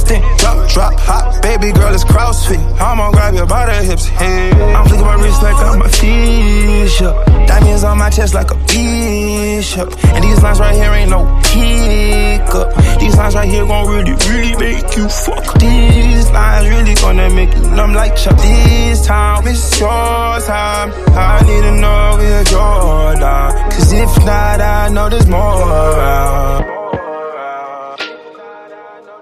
stink. Drop, hot, baby girl, it's CrossFit. I'ma grab you by the hips, hey. I'm flicking my wrist like I'm a fish, yeah. Diamonds on my chest like a bishop. And these lines right here ain't no hiccup. These lines right here gon' really, really make you fuck. These lines really gonna make you numb like Chuck. This time, it's your time. I need to know if you're down. Cause if not, I know there's more around.